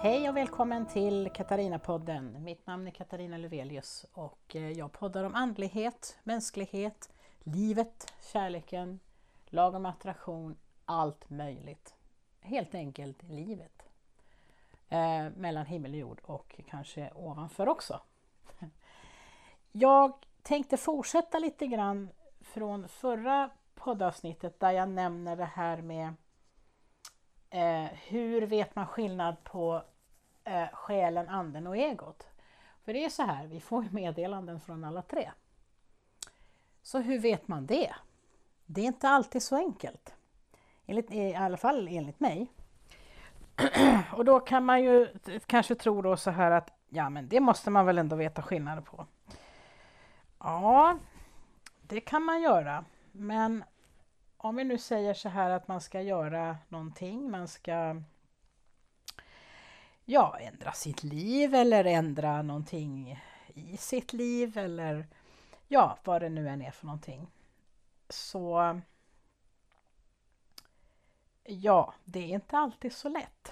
Hej och välkommen till Katarina-podden. Mitt namn är Katarina Lövelius och jag poddar om andlighet, mänsklighet, livet, kärleken, lag om attraktion, allt möjligt. Helt enkelt livet. Mellan himmel och jord och kanske ovanför också. Jag tänkte fortsätta lite grann från förra poddavsnittet där jag nämner det här med hur vet man skillnad på själen, anden och egot. För det är så här, vi får meddelanden från alla tre. Så hur vet man det? Det är inte alltid så enkelt. I alla fall enligt mig. Och då kan man ju kanske tro då så här att ja, men det måste man väl ändå veta skillnad på. Ja, det kan man göra. Men om vi nu säger så här att man ska göra någonting, man ska ändra sitt liv eller ändra någonting i sitt liv eller vad det nu än är för någonting. Så det är inte alltid så lätt.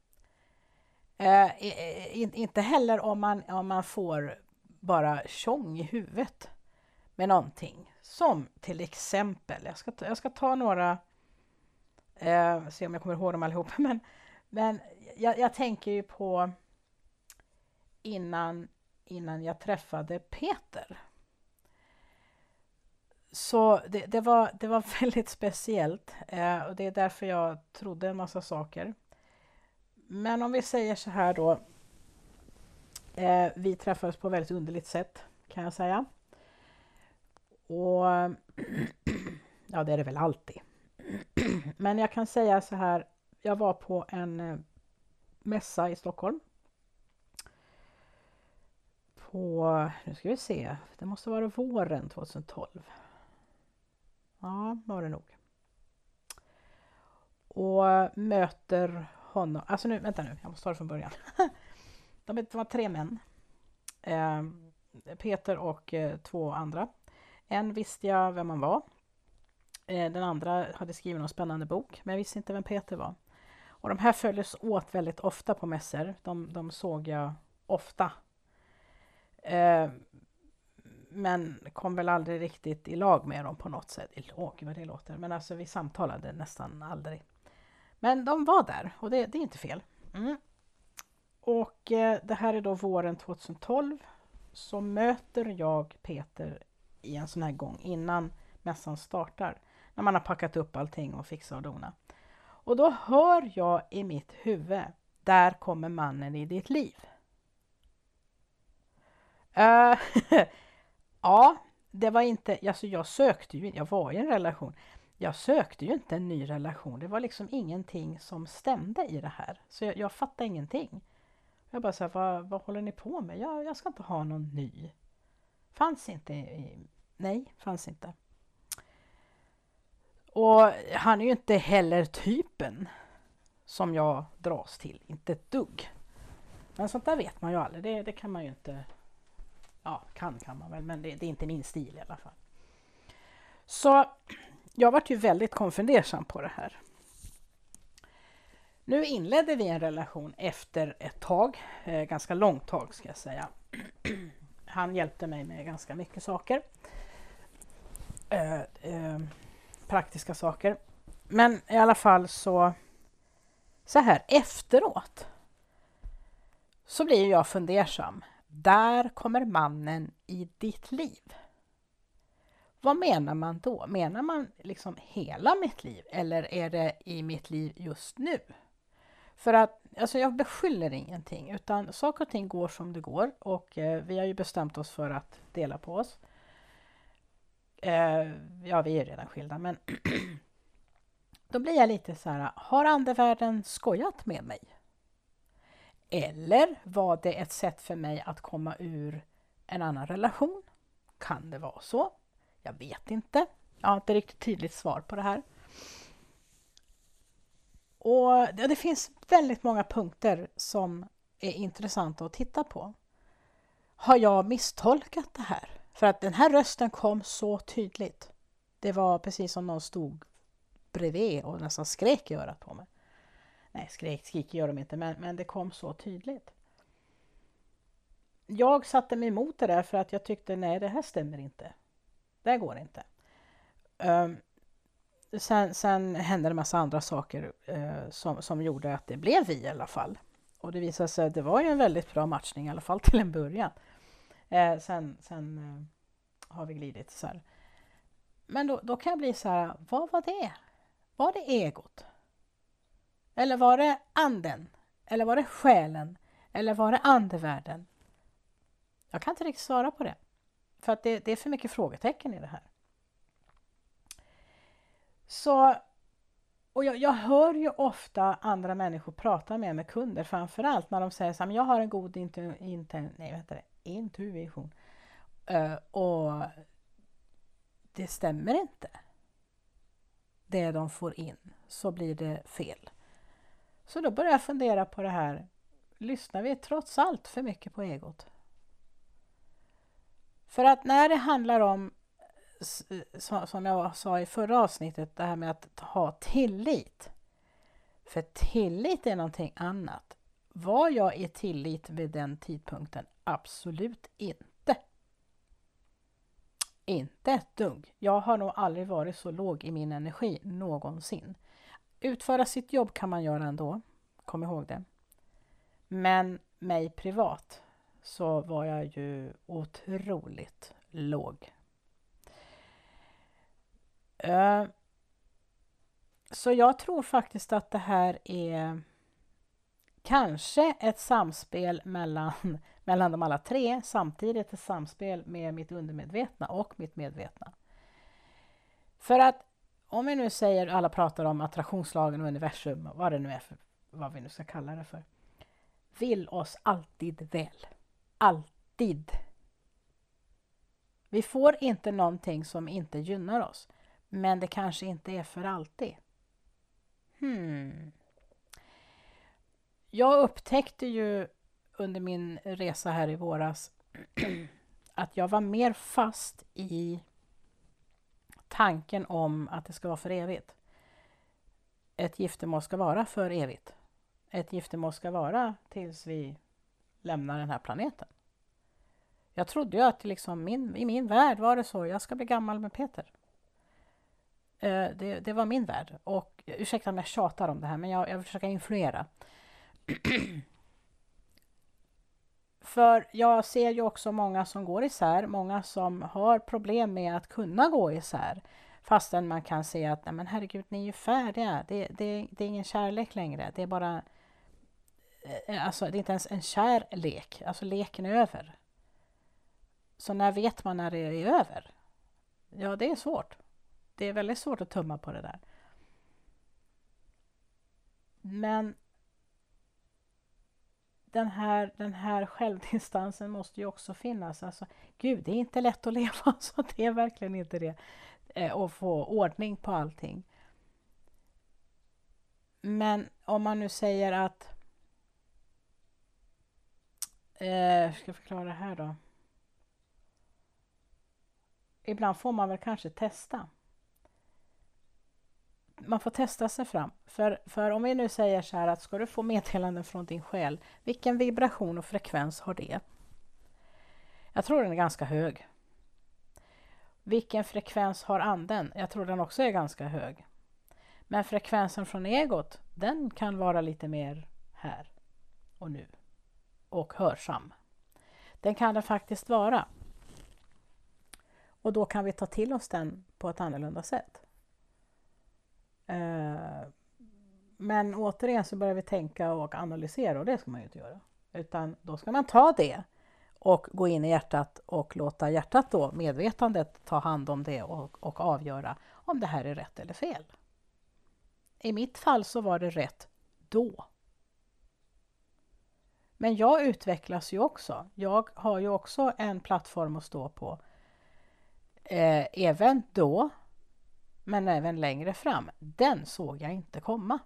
Inte heller om man får bara tjong i huvudet med någonting. Som till exempel, jag ska ta några, se om jag kommer ihåg dem allihopa, men jag tänker ju på innan jag träffade Peter. Så det var väldigt speciellt och det är därför jag trodde en massa saker. Men om vi säger så här då, vi träffades på väldigt underligt sätt kan jag säga. Och ja, det är det väl alltid. Men jag kan säga så här, jag var på en mässa i Stockholm. Nu ska vi se, det måste vara våren 2012. Ja, var det nog. Och möter honom, alltså vänta nu, jag måste ta det från början. De var 3 män. Peter och 2 andra. En visste jag vem han var. Den andra hade skrivit någon spännande bok, men jag visste inte vem Peter var. Och de här följdes åt väldigt ofta på mässor. De såg jag ofta. Men kom väl aldrig riktigt i lag med dem på något sätt. Vad det låter. Men alltså vi samtalade nästan aldrig. Men de var där och det är inte fel. Och det här är då våren 2012. Så möter jag Peter i en sån här gång innan mässan startar. När man har packat upp allting och fixat och dona. Och då hör jag i mitt huvud, där kommer mannen i ditt liv. Ja, det var inte, alltså jag var i en relation. Jag sökte ju inte en ny relation. Det var liksom ingenting som stämde i det här. Så jag fattade ingenting. Jag bara så här, vad håller ni på med? Jag ska inte ha någon ny. Fanns inte. Och han är ju inte heller typen som jag dras till. Inte ett dugg. Men sånt där vet man ju aldrig. Det kan man ju inte. Ja, kan man väl. Men det är inte min stil i alla fall. Så jag var ju väldigt konfundersam på det här. Nu inledde vi en relation efter ett tag. Ganska långt tag ska jag säga. Han hjälpte mig med ganska mycket saker. Praktiska saker. Men i alla fall så här efteråt så blir jag fundersam. Där kommer mannen i ditt liv. Vad menar man då? Menar man liksom hela mitt liv eller är det i mitt liv just nu? För att alltså jag beskyller ingenting utan saker och ting går som det går och vi har ju bestämt oss för att dela på oss. Vi är redan skilda men då blir jag lite så här, har andevärlden skojat med mig? Eller var det ett sätt för mig att komma ur en annan relation? Kan det vara så? Jag vet inte. Jag har inte riktigt tydligt svar på det här. Och det finns väldigt många punkter som är intressanta att titta på. Har jag misstolkat det här? För att den här rösten kom så tydligt. Det var precis som någon stod bredvid och nästan skrek i örat på mig. Nej, skrik gör de inte, men det kom så tydligt. Jag satte mig emot det där för att jag tyckte, nej, det här stämmer inte. Det går inte. Sen hände det en massa andra saker som gjorde att det blev vi i alla fall. Och det visade sig att det var ju en väldigt bra matchning i alla fall till en början. Sen har vi glidit så här. Men då kan jag bli så här, vad var det? Var det egot? Eller var det anden? Eller var det själen? Eller var det andevärlden? Jag kan inte riktigt svara på det. För att det är för mycket frågetecken i det här. Så, och jag hör ju ofta andra människor prata med kunder, framförallt när de säger så här, jag har en god intuition. Och det stämmer inte. Det de får in, så blir det fel. Så då börjar jag fundera på det här. Lyssnar vi trots allt för mycket på egot? För att när det handlar om, som jag sa i förra avsnittet, det här med att ha tillit. För tillit är någonting annat. Var jag i tillit vid den tidpunkten? Absolut inte. Inte ett dugg. Jag har nog aldrig varit så låg i min energi någonsin. Utföra sitt jobb kan man göra ändå. Kom ihåg det. Men mig privat så var jag ju otroligt låg. Så jag tror faktiskt att det här är kanske ett samspel mellan de alla tre. Samtidigt ett samspel med mitt undermedvetna och mitt medvetna. För att om vi nu säger, alla pratar om attraktionslagen och universum, vad det nu är för, vad vi nu ska kalla det för, vill oss alltid väl. Alltid. Vi får inte någonting som inte gynnar oss. Men det kanske inte är för alltid. Jag upptäckte ju under min resa här i våras att jag var mer fast i tanken om att det ska vara för evigt. Ett giftermål ska vara för evigt. Ett giftermål ska vara tills vi lämnar den här planeten. Jag trodde ju att liksom i min värld var det så. Jag ska bli gammal med Peter. Det var min värld. Och ursäkta om jag tjatar om det här, men jag vill försöka influera. För jag ser ju också många som går isär. Många som har problem med att kunna gå isär. Fastän man kan se att, nej men herregud, ni är ju färdiga. Det är ingen kärlek längre. Det är bara, alltså det är inte ens en kärlek. Alltså leken är över. Så när vet man när det är över? Ja, det är svårt. Det är väldigt svårt att tumma på det där. Men den här självdistansen måste ju också finnas. Alltså, gud, det är inte lätt att leva, så det är verkligen inte det. Och få ordning på allting. Men om man nu säger att hur ska jag förklara det här då? Ibland får man väl kanske testa. Man får testa sig fram. För om vi nu säger så här att ska du få meddelanden från din själ, vilken vibration och frekvens har det? Jag tror den är ganska hög. Vilken frekvens har anden? Jag tror den också är ganska hög. Men frekvensen från egot, den kan vara lite mer här och nu. Och hörsam. Den kan den faktiskt vara. Och då kan vi ta till oss den på ett annorlunda sätt. Men återigen så börjar vi tänka och analysera, och det ska man ju inte göra. Utan då ska man ta det och gå in i hjärtat och låta hjärtat då, medvetandet, ta hand om det och avgöra om det här är rätt eller fel. I mitt fall så var det rätt då. Men jag utvecklas ju också. Jag har ju också en plattform att stå på. Även då, men även längre fram. Den såg jag inte komma.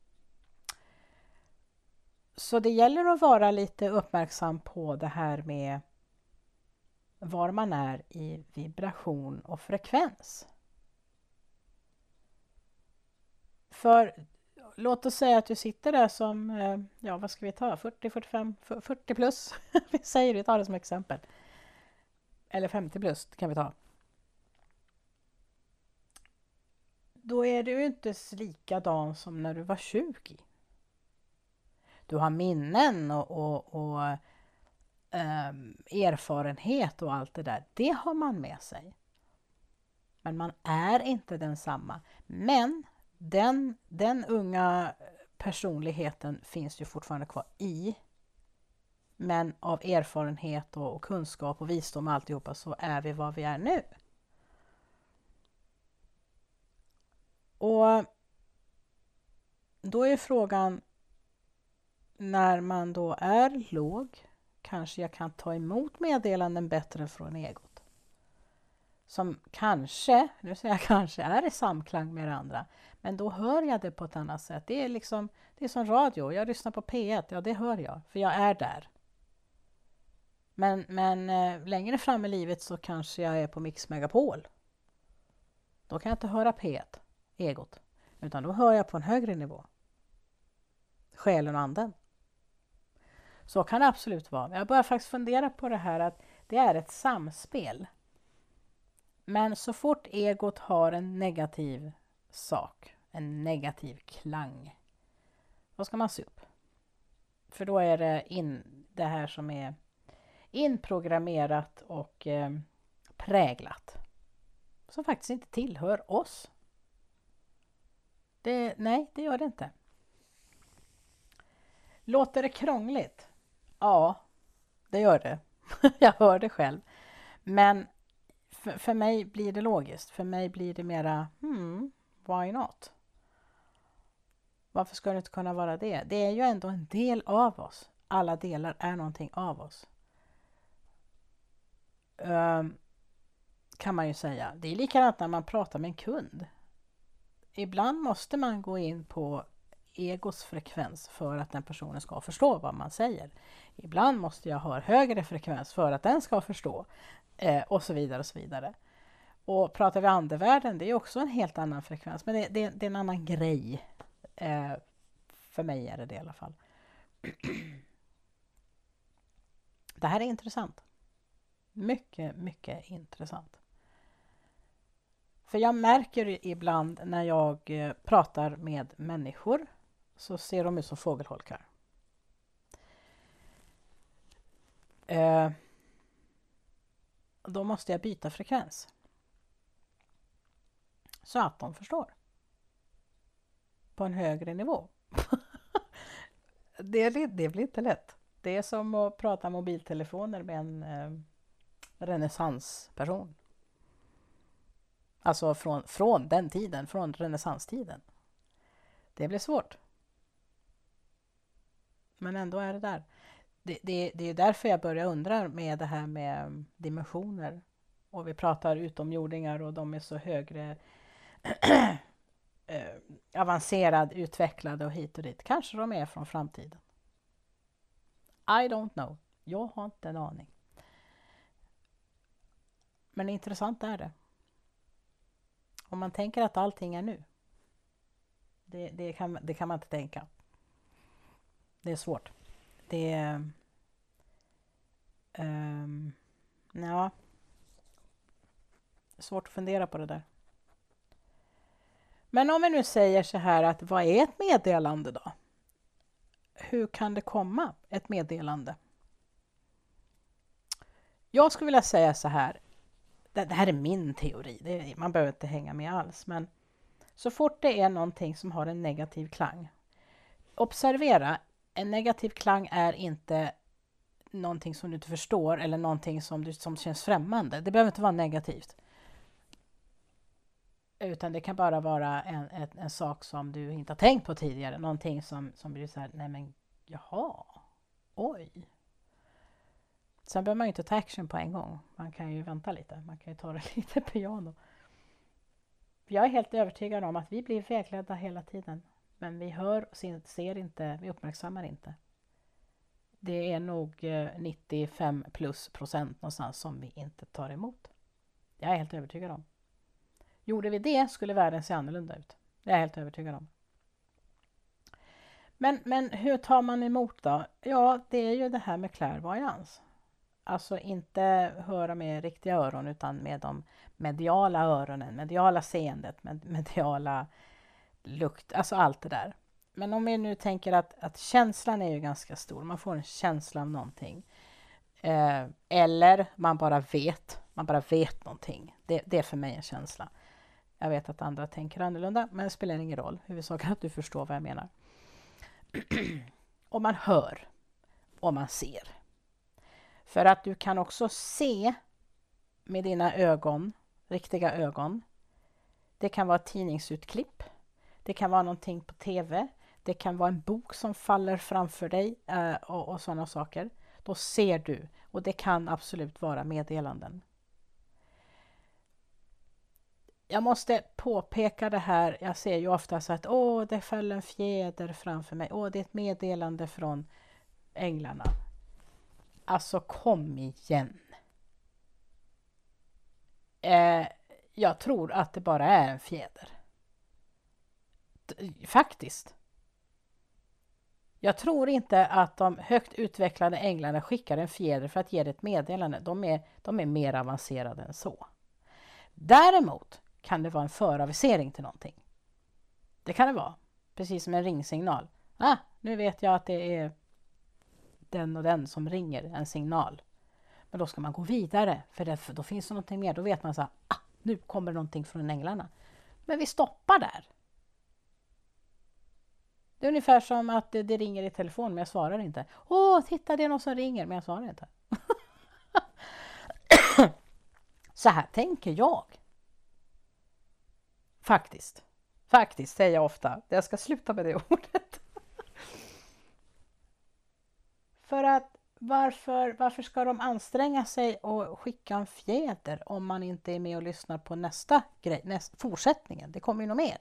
Så det gäller att vara lite uppmärksam på det här med var man är i vibration och frekvens. För låt oss säga att du sitter där som, ja vad ska vi ta, 40, 45, 40 plus. Vi säger vi tar det som exempel. Eller 50 plus kan vi ta. Då är du inte likadan som när du var 20. Du har minnen och erfarenhet och allt det där. Det har man med sig. Men man är inte densamma. Men den unga personligheten finns ju fortfarande kvar i. Men av erfarenhet och kunskap och visdom och alltihopa så är vi vad vi är nu. Och då är frågan, när man då är låg, kanske jag kan ta emot meddelanden bättre från egot. Som kanske, nu säger jag kanske, är i samklang med det andra. Men då hör jag det på ett annat sätt. Det är som radio. Jag lyssnar på P1, ja det hör jag, för jag är där. Men längre fram i livet så kanske jag är på Mix Megapol. Då kan jag inte höra P1, egot. Utan då hör jag på en högre nivå. Själen och anden. Så kan det absolut vara. Jag börjar faktiskt fundera på det här att det är ett samspel. Men så fort egot har en negativ sak, en negativ klang, då ska man se upp. För då är det det här som är inprogrammerat och präglat. Som faktiskt inte tillhör oss. Nej, det gör det inte. Låter det krångligt? Ja, det gör det. Jag hör det själv. Men för mig blir det logiskt. För mig blir det mera, why not? Varför ska det inte kunna vara det? Det är ju ändå en del av oss. Alla delar är någonting av oss. Kan man ju säga. Det är likadant när man pratar med en kund. Ibland måste man gå in på egos frekvens för att den personen ska förstå vad man säger. Ibland måste jag ha högre frekvens för att den ska förstå. Och så vidare och så vidare. Och pratar vi andevärlden, det är också en helt annan frekvens. Men det är en annan grej. För mig är det i alla fall. Det här är intressant. Mycket, mycket intressant. För jag märker ibland när jag pratar med människor så ser de ut som fågelholkar. Då måste jag byta frekvens. Så att de förstår. På en högre nivå. Det blir inte lätt. Det är som att prata mobiltelefoner med en renässansperson. Alltså från den tiden, från renässanstiden. Det blir svårt. Men ändå är det där. Det är därför jag börjar undra med det här med dimensioner. Och vi pratar utomjordingar och de är så högre avancerad, utvecklade och hit och dit. Kanske de är från framtiden. I don't know. Jag har inte en aning. Men intressant är det. Om man tänker att allting är nu. Det kan man inte tänka. Det är svårt. Det är... ja. Svårt att fundera på det där. Men om vi nu säger så här att vad är ett meddelande då? Hur kan det komma ett meddelande? Jag skulle vilja säga så här. Det här är min teori. Man behöver inte hänga med alls. Men så fort det är någonting som har en negativ klang. Observera, en negativ klang är inte någonting som du inte förstår eller någonting som känns främmande. Det behöver inte vara negativt. Utan det kan bara vara en sak som du inte har tänkt på tidigare. Någonting som blir så här, nej men jaha, oj. Sen behöver man ju inte ta action på en gång. Man kan ju vänta lite. Man kan ju ta det lite piano. Jag är helt övertygad om att vi blir vägledda hela tiden. Men vi hör och ser inte, vi uppmärksammar inte. Det är nog 95% någonstans som vi inte tar emot. Jag är helt övertygad om. Gjorde vi det skulle världen se annorlunda ut. Jag är helt övertygad om. Men hur tar man emot då? Ja, det är ju det här med klärvoajans. Alltså inte höra med riktiga öron utan med de mediala öronen, mediala seendet, mediala lukt, alltså allt det där. Men om vi nu tänker att känslan är ju ganska stor, man får en känsla av någonting. Eller man bara vet någonting. Det är för mig en känsla. Jag vet att andra tänker annorlunda, men det spelar ingen roll. Huvudsaken att du förstår vad jag menar. Och man hör och man ser. För att du kan också se med dina ögon, riktiga ögon. Det kan vara ett tidningsutklipp. Det kan vara någonting på tv. Det kan vara en bok som faller framför dig och sådana saker. Då ser du. Och det kan absolut vara meddelanden. Jag måste påpeka det här. Jag ser ju ofta så att det föll en fjäder framför mig. Det är ett meddelande från änglarna. Alltså kom igen. Jag tror att det bara är en fjäder. Faktiskt. Jag tror inte att de högt utvecklade änglarna skickar en fjäder för att ge det ett meddelande. De är mer avancerade än så. Däremot kan det vara en föravisering till någonting. Det kan det vara. Precis som en ringsignal. Nu vet jag att det är den och den som ringer en signal. Men då ska man gå vidare. För då finns det någonting mer. Då vet man så här, nu kommer någonting från änglarna. Men vi stoppar där. Det är ungefär som att det ringer i telefon men jag svarar inte. Titta det är någon som ringer men jag svarar inte. Så här tänker jag. Faktiskt säger jag ofta. Jag ska sluta med det ordet. För att varför ska de anstränga sig och skicka en fjäder om man inte är med och lyssnar på nästa grej, fortsättningen. Det kommer ju något mer.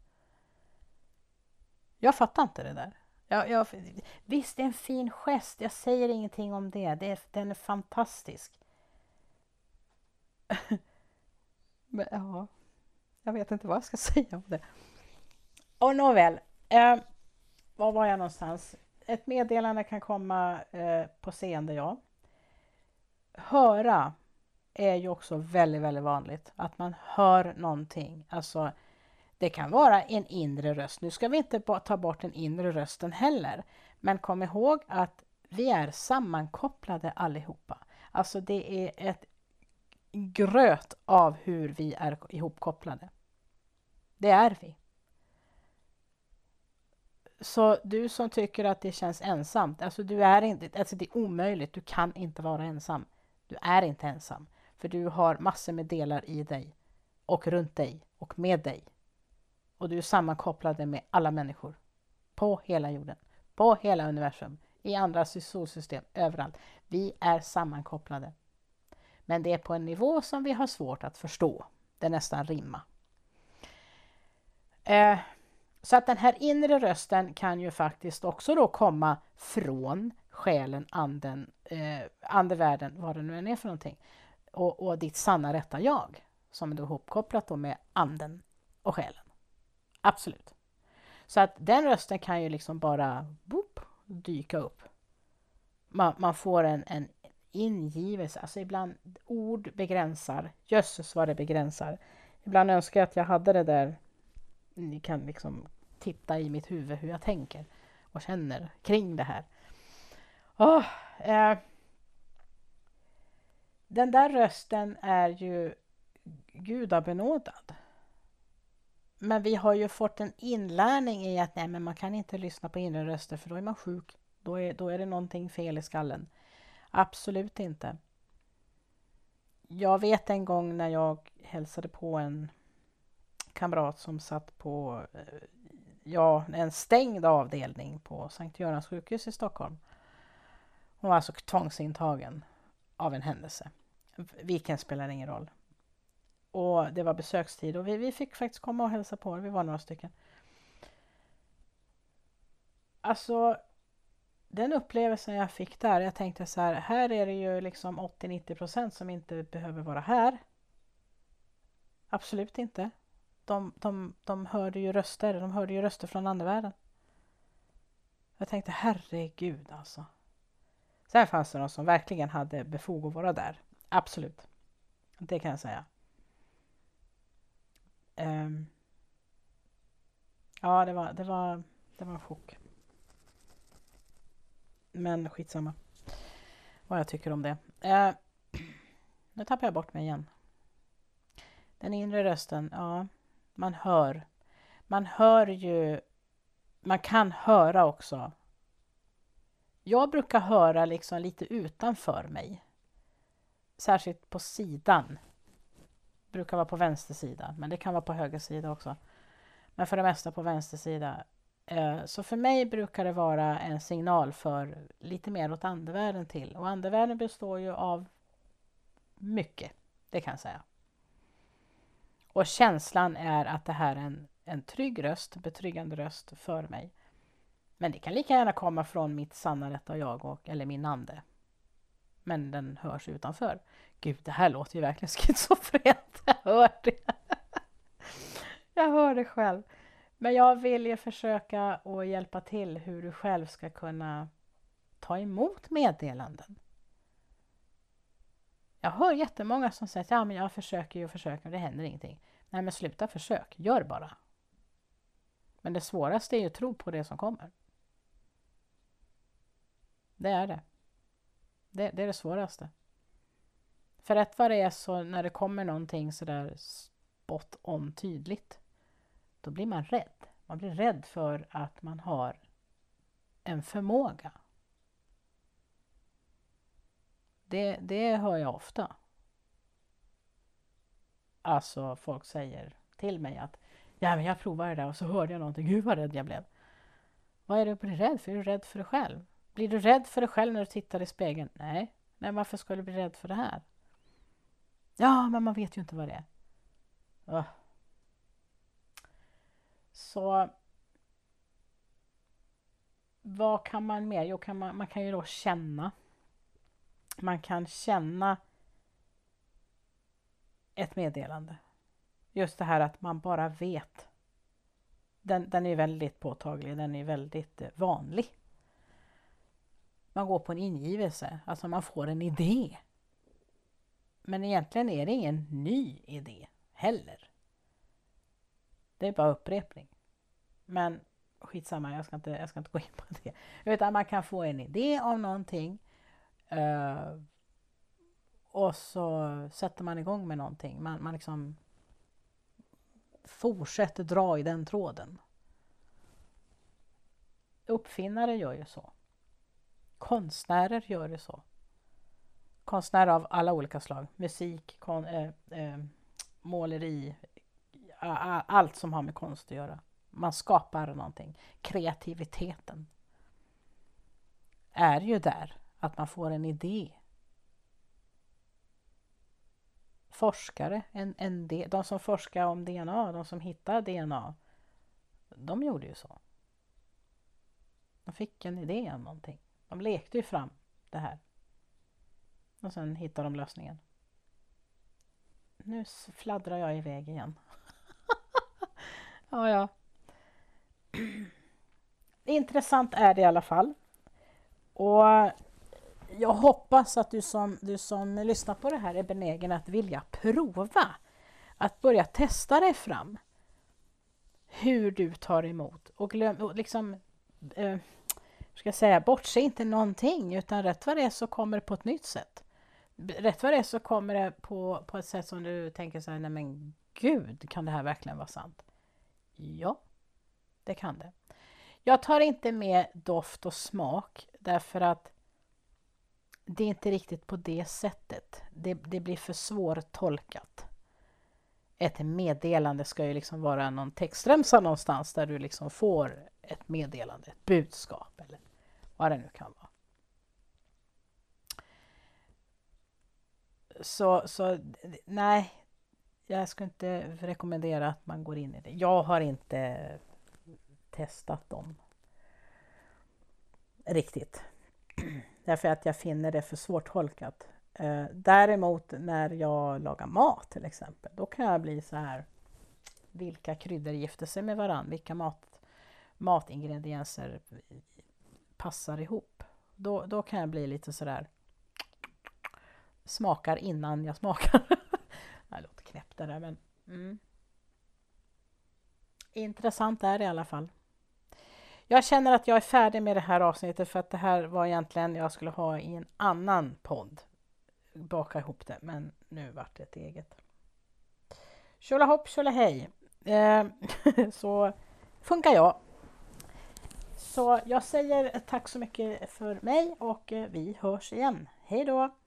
Jag fattar inte det där. Visst, det är en fin gest. Jag säger ingenting om det. Den är fantastisk. Men jag vet inte vad jag ska säga om det. Och nåväl. Var var jag någonstans? Ett meddelande kan komma på seende, ja. Höra är ju också väldigt, väldigt vanligt. Att man hör någonting. Alltså, det kan vara en inre röst. Nu ska vi inte ta bort den inre rösten heller. Men kom ihåg att vi är sammankopplade allihopa. Alltså det är ett gröt av hur vi är ihopkopplade. Det är vi. Så du som tycker att det känns ensamt, alltså det är omöjligt, du kan inte vara ensam. Du är inte ensam, för du har massor med delar i dig och runt dig och med dig. Och du är sammankopplad med alla människor på hela jorden, på hela universum, i andra solsystem, överallt. Vi är sammankopplade. Men det är på en nivå som vi har svårt att förstå. Det är nästan rimma. Så att den här inre rösten kan ju faktiskt också då komma från själen, anden, andevärlden, vad det nu än är för någonting. Och ditt sanna rätta jag, som är då ihopkopplat då med anden och själen. Absolut. Så att den rösten kan ju liksom bara dyka upp. Man får en ingivelse. Alltså ibland ord begränsar. Jösses vad det begränsar. Ibland önskar jag att jag hade det där. Ni kan liksom titta i mitt huvud hur jag tänker och känner kring det här. Den där rösten är ju gudabenådad. Men vi har ju fått en inlärning i att men man kan inte lyssna på inre röster för då är man sjuk. Då är det någonting fel i skallen. Absolut inte. Jag vet en gång när jag hälsade på en kamrat som satt på en stängd avdelning på Sankt Görans sjukhus i Stockholm. Hon var alltså tvångsintagen av en händelse. Vilken spelar ingen roll. Och det var besökstid och vi fick faktiskt komma och hälsa på. Vi var några stycken. Alltså den upplevelsen jag fick där, jag tänkte så här är det ju liksom 80-90% som inte behöver vara här. Absolut inte. De hörde ju röster från andevärlden. Jag tänkte, herregud alltså. Sen fanns det någon som verkligen hade befog att vara där. Absolut. Det kan jag säga. Ja, det var en chock. Men skitsamma. Vad jag tycker om det. Nu tappar jag bort mig igen. Den inre rösten, ja. Man hör. Man hör ju. Man kan höra också. Jag brukar höra liksom lite utanför mig. Särskilt på sidan. Brukar vara på vänster sida. Men det kan vara på höger sida också. Men för det mesta på vänster sida. Så för mig brukar det vara en signal för lite mer åt andevärlden till. Och andevärlden består ju av mycket. Det kan jag säga. Och känslan är att det här är en trygg röst. Betryggande röst för mig. Men det kan lika gärna komma från mitt sanna rätta jag eller min ande. Men den hörs utanför. Gud, det här låter ju verkligen schizofrent. Jag hör det. Jag hör det själv. Men jag vill ju försöka att hjälpa till hur du själv ska kunna ta emot meddelanden. Jag hör jättemånga som säger att ja, men jag försöker och det händer ingenting. Nej, men sluta försök. Gör bara. Men det svåraste är ju att tro på det som kommer. Det är det. Det är det svåraste. För rätt vad det är så när det kommer någonting sådär spot on tydligt. Då blir man rädd. Man blir rädd för att man har en förmåga. Det hör jag ofta. Alltså folk säger till mig att ja, men jag provade det där och så hörde jag någonting. Gud vad rädd jag blev. Vad är du blir rädd för? Är du rädd för dig själv? Blir du rädd för dig själv när du tittar i spegeln? Nej. Nej, varför skulle du bli rädd för det här? Ja, men man vet ju inte vad det är. Så vad kan man mer? Jo, man kan ju då känna. Man kan känna ett meddelande. Just det här att man bara vet. Den är väldigt påtaglig. Den är väldigt vanlig. Man går på en ingivelse. Alltså man får en idé. Men egentligen är det ingen ny idé heller. Det är bara upprepning. Men skitsamma, jag ska inte gå in på det. Utan man kan få en idé om någonting. Och så sätter man igång med någonting. Man liksom fortsätter dra i den tråden. Uppfinnare gör ju så. Konstnärer gör det så. Konstnärer av alla olika slag. Musik, måleri, allt som har med konst att göra. Man skapar någonting. Kreativiteten är ju där. Att man får en idé. Forskare, de som forskar om DNA, de som hittar DNA, de gjorde ju så. De fick en idé om någonting. De lekte ju fram det här. Och sen hittar de lösningen. Nu fladdrar jag iväg igen. Ja. Intressant är det i alla fall. Och jag hoppas att du som lyssnar på det här är benägen att vilja prova. Att börja testa dig fram. Hur du tar emot. Och liksom ska jag säga, bortse inte någonting, utan rätt vad det är så kommer det på ett nytt sätt. Rätt vad det är så kommer det på ett sätt som du tänker så här, nej men gud, kan det här verkligen vara sant? Ja, det kan det. Jag tar inte med doft och smak därför att det är inte riktigt på det sättet. Det blir för svårtolkat. Ett meddelande ska ju liksom vara någon textremsa någonstans där du liksom får ett meddelande, ett budskap eller vad det nu kan vara. Så nej, jag skulle inte rekommendera att man går in i det. Jag har inte testat dem riktigt. Därför att jag finner det för svårtolkat. Däremot när jag lagar mat till exempel, då kan jag bli så här, vilka kryddor gifter sig med varandra, vilka matingredienser passar ihop. Då kan jag bli lite sådär, smakar innan jag smakar. Det låter knäppt det där, men intressant är det i alla fall. Jag känner att jag är färdig med det här avsnittet, för att det här var egentligen jag skulle ha i en annan podd. Baka ihop det, men nu vart det ett eget. Tjolahopp, tjolahej. Så funkar jag. Så jag säger tack så mycket för mig och vi hörs igen. Hej då!